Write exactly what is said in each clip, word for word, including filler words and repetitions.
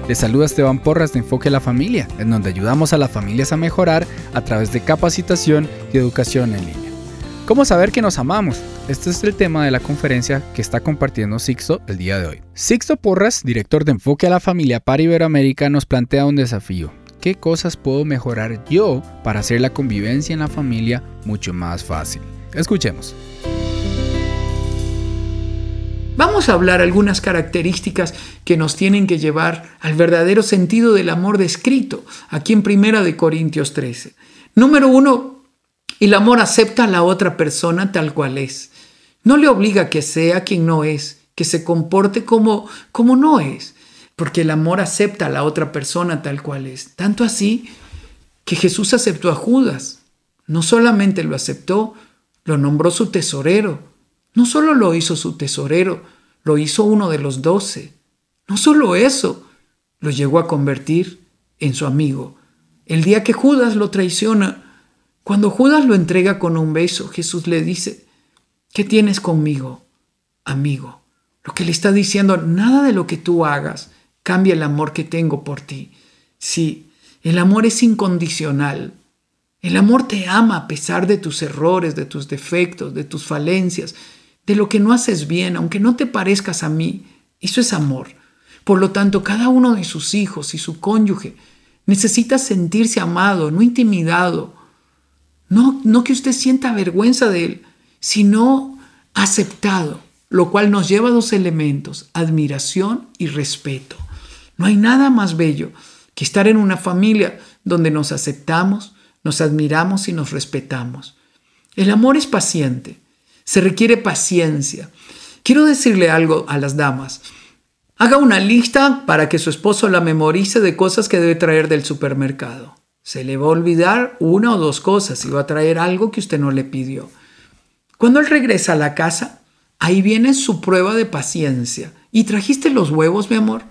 Les saluda Esteban Porras de Enfoque a la Familia, en donde ayudamos a las familias a mejorar a través de capacitación y educación en línea. ¿Cómo saber que nos amamos? Este es el tema de la conferencia que está compartiendo Sixto el día de hoy. Sixto Porras, director de Enfoque a la Familia para Iberoamérica, nos plantea un desafío. ¿Qué cosas puedo mejorar yo para hacer la convivencia en la familia mucho más fácil? Escuchemos. Vamos a hablar algunas características que nos tienen que llevar al verdadero sentido del amor descrito aquí en Primera de Corintios trece. Número uno, el amor acepta a la otra persona tal cual es. No le obliga a que sea quien no es, que se comporte como, como no es, porque el amor acepta a la otra persona tal cual es. Tanto así que Jesús aceptó a Judas. No solamente lo aceptó, lo nombró su tesorero. No solo lo hizo su tesorero, lo hizo uno de los doce. No solo eso, lo llegó a convertir en su amigo. El día que Judas lo traiciona, cuando Judas lo entrega con un beso, Jesús le dice, ¿qué tienes conmigo, amigo? Lo que le está diciendo, nada de lo que tú hagas cambia el amor que tengo por ti. Sí, el amor es incondicional. El amor te ama a pesar de tus errores, de tus defectos, de tus falencias, de lo que no haces bien, aunque no te parezcas a mí. Eso es amor. Por lo tanto, cada uno de sus hijos y su cónyuge necesita sentirse amado, no intimidado. No, no que usted sienta vergüenza de él, sino aceptado, lo cual nos lleva a dos elementos, admiración y respeto. No hay nada más bello que estar en una familia donde nos aceptamos, nos admiramos y nos respetamos. El amor es paciente. Se requiere paciencia. Quiero decirle algo a las damas. Haga una lista para que su esposo la memorice de cosas que debe traer del supermercado. Se le va a olvidar una o dos cosas y va a traer algo que usted no le pidió. Cuando él regresa a la casa, ahí viene su prueba de paciencia. ¿Y trajiste los huevos, mi amor?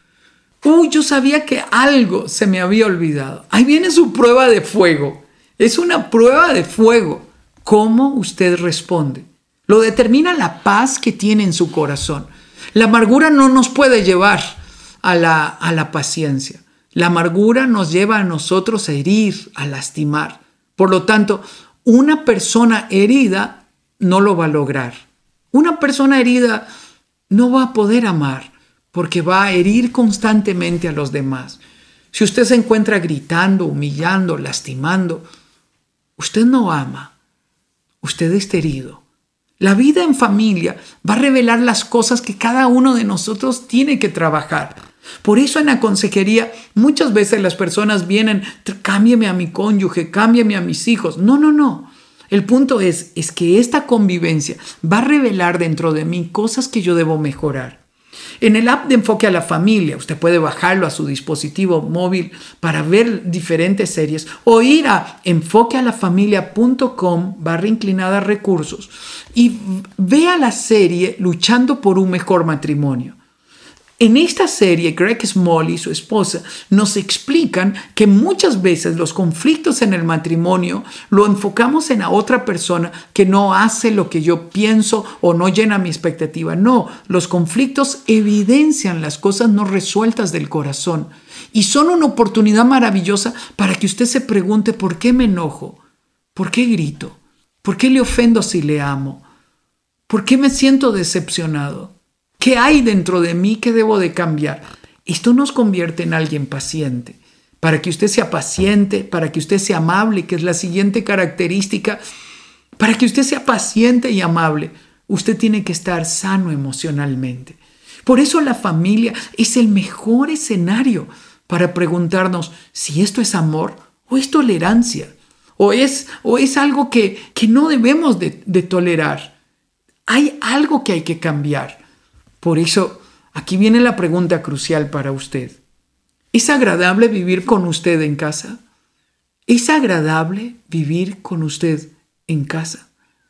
Uy, yo sabía que algo se me había olvidado. Ahí viene su prueba de fuego. Es una prueba de fuego. ¿Cómo usted responde? Lo determina la paz que tiene en su corazón. La amargura no nos puede llevar a la, a la paciencia. La amargura nos lleva a nosotros a herir, a lastimar. Por lo tanto, una persona herida no lo va a lograr. Una persona herida no va a poder amar porque va a herir constantemente a los demás. Si usted se encuentra gritando, humillando, lastimando, usted no ama. Usted está herido. La vida en familia va a revelar las cosas que cada uno de nosotros tiene que trabajar. Por eso en la consejería muchas veces las personas vienen, cámbiame a mi cónyuge, cámbiame a mis hijos. No, no, no. El punto es, es que esta convivencia va a revelar dentro de mí cosas que yo debo mejorar. En el app de Enfoque a la Familia, usted puede bajarlo a su dispositivo móvil para ver diferentes series o ir a enfoquealafamilia.com barra inclinada recursos y vea la serie Luchando por un mejor matrimonio. En esta serie, Greg Smalley y su esposa nos explican que muchas veces los conflictos en el matrimonio lo enfocamos en la otra persona que no hace lo que yo pienso o no llena mi expectativa. No, los conflictos evidencian las cosas no resueltas del corazón y son una oportunidad maravillosa para que usted se pregunte ¿por qué me enojo? ¿Por qué grito? ¿Por qué le ofendo si le amo? ¿Por qué me siento decepcionado? ¿Qué hay dentro de mí que debo de cambiar? Esto nos convierte en alguien paciente. Para que usted sea paciente, para que usted sea amable, que es la siguiente característica, para que usted sea paciente y amable, usted tiene que estar sano emocionalmente. Por eso la familia es el mejor escenario para preguntarnos si esto es amor o es tolerancia, o es, o es algo que, que no debemos de, de tolerar. Hay algo que hay que cambiar. Por eso, aquí viene la pregunta crucial para usted. ¿Es agradable vivir con usted en casa? ¿Es agradable vivir con usted en casa?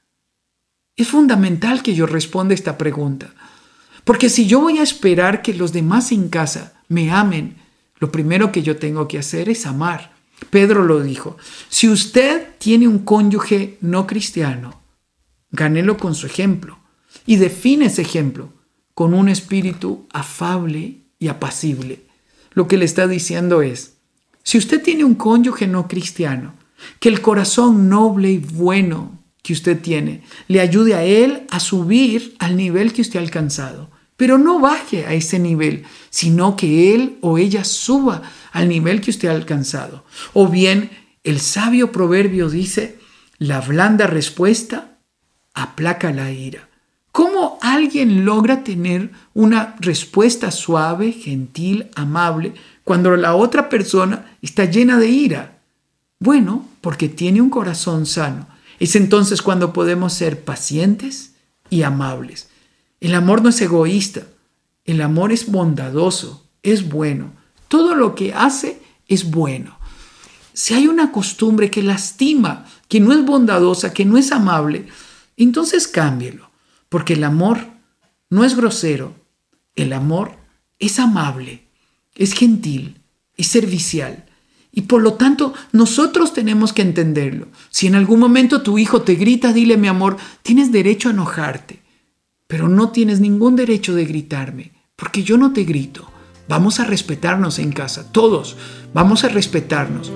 Es fundamental que yo responda esta pregunta. Porque si yo voy a esperar que los demás en casa me amen, lo primero que yo tengo que hacer es amar. Pedro lo dijo. Si usted tiene un cónyuge no cristiano, gánelo con su ejemplo y define ese ejemplo con un espíritu afable y apacible. lo que le está diciendo es, si usted tiene un cónyuge no cristiano, que el corazón noble y bueno que usted tiene le ayude a él a subir al nivel que usted ha alcanzado. Pero no baje a ese nivel, sino que él o ella suba al nivel que usted ha alcanzado. O bien, el sabio proverbio dice, la blanda respuesta aplaca la ira. ¿Cómo alguien logra tener una respuesta suave, gentil, amable, cuando la otra persona está llena de ira? Bueno, porque tiene un corazón sano. Es entonces cuando podemos ser pacientes y amables. El amor no es egoísta, el amor es bondadoso, es bueno. Todo lo que hace es bueno. Si hay una costumbre que lastima, que no es bondadosa, que no es amable, entonces cámbielo, porque el amor no es grosero, el amor es amable, es gentil, es servicial. Y por lo tanto, nosotros tenemos que entenderlo. Si en algún momento tu hijo te grita, dile, mi amor, tienes derecho a enojarte. Pero no tienes ningún derecho de gritarme, porque yo no te grito. Vamos a respetarnos en casa, todos. Vamos a respetarnos.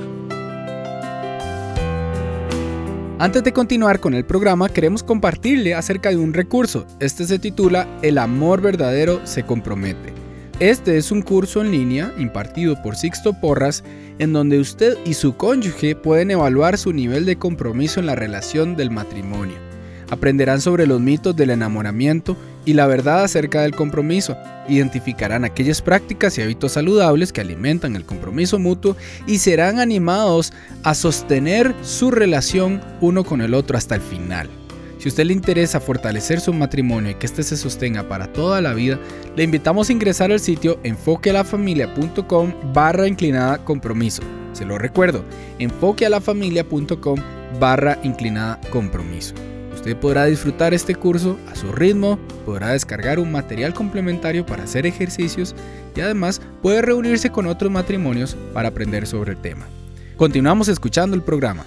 Antes de continuar con el programa, queremos compartirle acerca de un recurso. Este se titula El amor verdadero se compromete. Este es un curso en línea impartido por Sixto Porras, en donde usted y su cónyuge pueden evaluar su nivel de compromiso en la relación del matrimonio. Aprenderán sobre los mitos del enamoramiento y la verdad acerca del compromiso. Identificarán aquellas prácticas y hábitos saludables que alimentan el compromiso mutuo y serán animados a sostener su relación uno con el otro hasta el final. Si a usted le interesa fortalecer su matrimonio y que éste se sostenga para toda la vida, le invitamos a ingresar al sitio enfoquealafamilia.com barra inclinada compromiso. Se lo recuerdo, enfoquealafamilia.com barra inclinada compromiso. Usted podrá disfrutar este curso a su ritmo, podrá descargar un material complementario para hacer ejercicios y además puede reunirse con otros matrimonios para aprender sobre el tema. Continuamos escuchando el programa.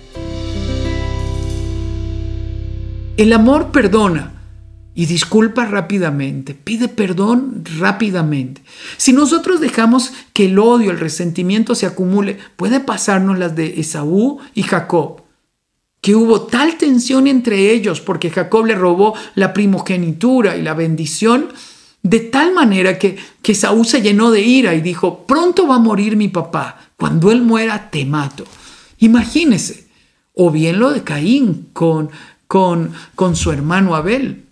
El amor perdona y disculpa rápidamente, pide perdón rápidamente. Si nosotros dejamos que el odio, el resentimiento se acumule, puede pasarnos las de Esaú y Jacob, que hubo tal tensión entre ellos porque Jacob le robó la primogenitura y la bendición, de tal manera que, que Esaú se llenó de ira y dijo, pronto va a morir mi papá, cuando él muera te mato. Imagínese. O bien lo de Caín con, con, con su hermano Abel.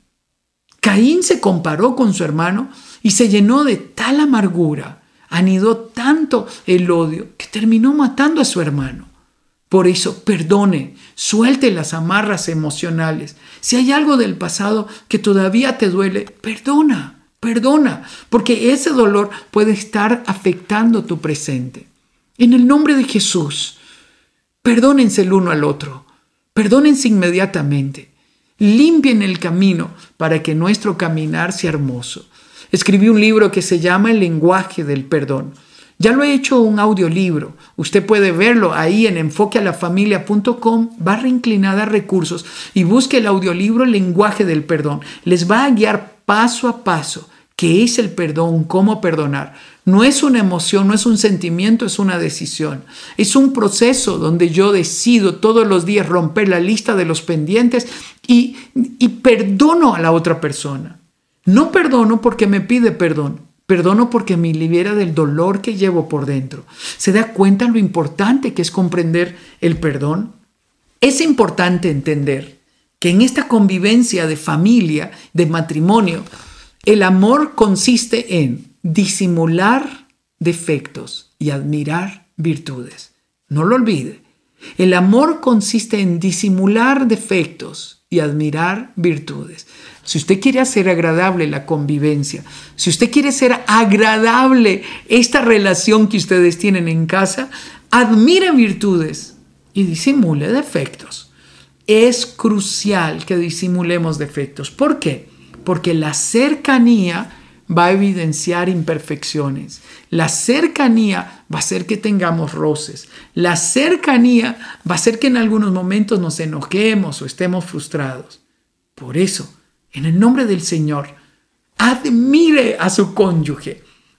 Caín se comparó con su hermano y se llenó de tal amargura, anidó tanto el odio que terminó matando a su hermano. Por eso, perdone, suelte las amarras emocionales. Si hay algo del pasado que todavía te duele, perdona, perdona, porque ese dolor puede estar afectando tu presente. En el nombre de Jesús, perdónense el uno al otro, perdónense inmediatamente, limpien el camino para que nuestro caminar sea hermoso. Escribí un libro que se llama El lenguaje del perdón. Ya lo he hecho un audiolibro. Usted puede verlo ahí en enfoquealafamilia.com barra inclinada recursos y busque el audiolibro El lenguaje del perdón. Les va a guiar paso a paso qué es el perdón, cómo perdonar. No es una emoción, no es un sentimiento, es una decisión. Es un proceso donde yo decido todos los días romper la lista de los pendientes y, y perdono a la otra persona. No perdono porque me pide perdón. Perdono porque me libera del dolor que llevo por dentro. ¿Se da cuenta lo importante que es comprender el perdón? Es importante entender que en esta convivencia de familia, de matrimonio, el amor consiste en disimular defectos y admirar virtudes. No lo olvide. El amor consiste en disimular defectos y admirar virtudes. Si usted quiere hacer agradable la convivencia, si usted quiere hacer agradable esta relación que ustedes tienen en casa, admire virtudes y disimule defectos. Es crucial que disimulemos defectos. ¿Por qué? Porque la cercanía va a evidenciar imperfecciones. La cercanía va a hacer que tengamos roces. La cercanía va a hacer que en algunos momentos nos enojemos o estemos frustrados. Por eso, en el nombre del Señor, admire a su cónyuge.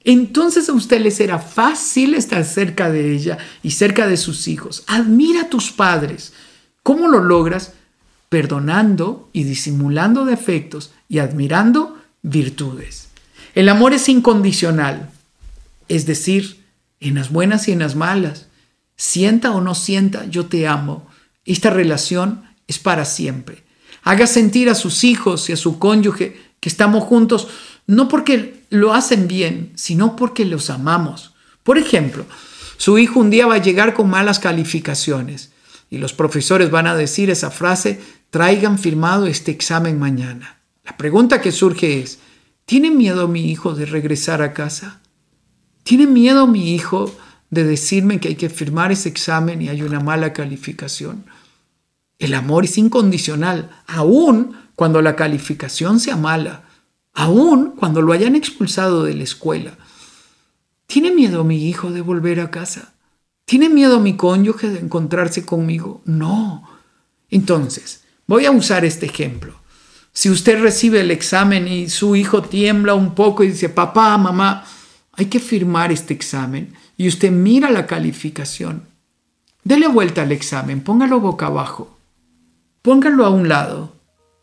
entonces a usted le será fácil estar cerca de ella y cerca de sus hijos. Admira a tus padres. ¿Cómo lo logras? Perdonando y disimulando defectos y admirando virtudes. El amor es incondicional, es decir, en las buenas y en las malas. Sienta o no sienta, yo te amo. Esta relación es para siempre. Haga sentir a sus hijos y a su cónyuge que estamos juntos, no porque lo hacen bien, sino porque los amamos. Por ejemplo, su hijo un día va a llegar con malas calificaciones y los profesores van a decir esa frase: traigan firmado este examen mañana. La pregunta que surge es: ¿tiene miedo mi hijo de regresar a casa? ¿Tiene miedo mi hijo de decirme que hay que firmar ese examen y hay una mala calificación? El amor es incondicional, aun cuando la calificación sea mala, aun cuando lo hayan expulsado de la escuela. ¿Tiene miedo mi hijo de volver a casa? ¿Tiene miedo mi cónyuge de encontrarse conmigo? No. Entonces, voy a usar este ejemplo. Si usted recibe el examen y su hijo tiembla un poco y dice: papá, mamá, hay que firmar este examen, y usted mira la calificación, dele vuelta al examen, póngalo boca abajo, póngalo a un lado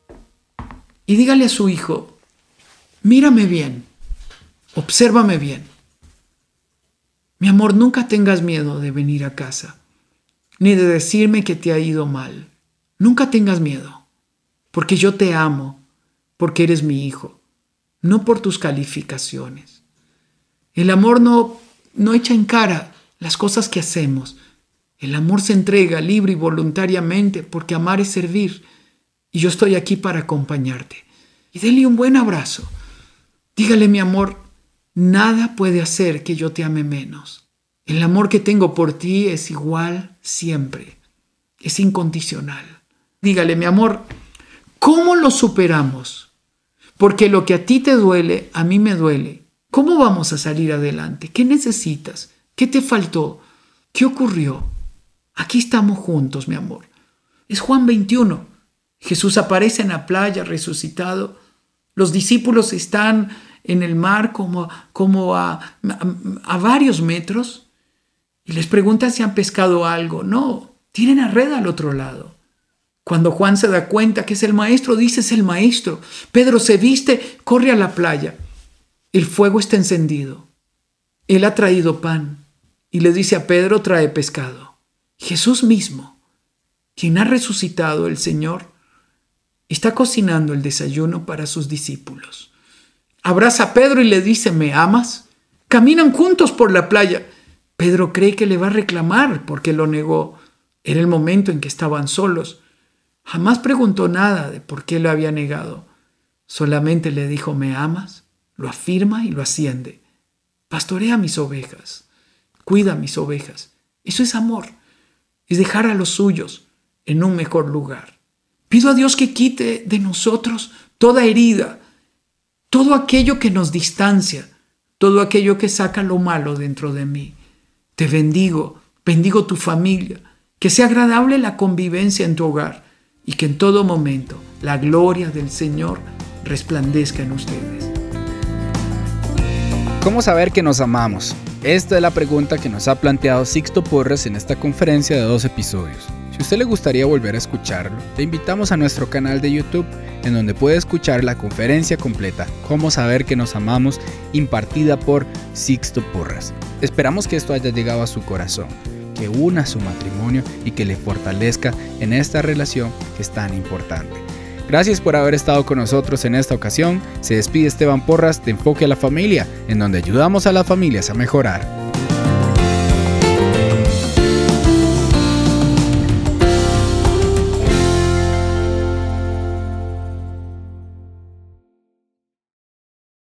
y dígale a su hijo: mírame bien, obsérvame bien. Mi amor, nunca tengas miedo de venir a casa, ni de decirme que te ha ido mal. Nunca tengas miedo, porque yo te amo, porque eres mi hijo, no por tus calificaciones. El amor no, no echa en cara las cosas que hacemos. El amor se entrega libre y voluntariamente, porque amar es servir, y yo estoy aquí para acompañarte. Y dele un buen abrazo. Dígale: mi amor, nada puede hacer que yo te ame menos. El amor que tengo por ti es igual siempre. Es incondicional. Dígale: mi amor, ¿cómo lo superamos? Porque lo que a ti te duele, a mí me duele. ¿Cómo vamos a salir adelante? ¿Qué necesitas? ¿Qué te faltó? ¿Qué ocurrió? Aquí estamos juntos, mi amor. Es Juan veintiuno. Jesús aparece en la playa resucitado. Los discípulos están en el mar como, como a, a, a varios metros y les preguntan si han pescado algo. No, tienen a red al otro lado. Cuando Juan se da cuenta que es el maestro, dice: es el maestro. Pedro se viste, corre a la playa. El fuego está encendido. Él ha traído pan y le dice a Pedro: trae pescado. Jesús mismo, quien ha resucitado, el Señor, está cocinando el desayuno para sus discípulos. Abraza a Pedro y le dice: ¿me amas? Caminan juntos por la playa. Pedro cree que le va a reclamar porque lo negó. Era el momento en que estaban solos. Jamás preguntó nada de por qué lo había negado. Solamente le dijo: ¿me amas? Lo afirma y lo asciende. Pastorea mis ovejas. Cuida mis ovejas. Eso es amor. Es dejar a los suyos en un mejor lugar. Pido a Dios que quite de nosotros toda herida, todo aquello que nos distancia, todo aquello que saca lo malo dentro de mí. Te bendigo, bendigo tu familia, que sea agradable la convivencia en tu hogar y que en todo momento la gloria del Señor resplandezca en ustedes. ¿Cómo saber que nos amamos? Esta es la pregunta que nos ha planteado Sixto Porras en esta conferencia de dos episodios. Si a usted le gustaría volver a escucharlo, le invitamos a nuestro canal de YouTube, en donde puede escuchar la conferencia completa, Cómo saber que nos amamos, impartida por Sixto Porras. Esperamos que esto haya llegado a su corazón, que una su matrimonio y que le fortalezca en esta relación que es tan importante. Gracias por haber estado con nosotros en esta ocasión. Se despide Esteban Porras de Enfoque a la Familia, en donde ayudamos a las familias a mejorar.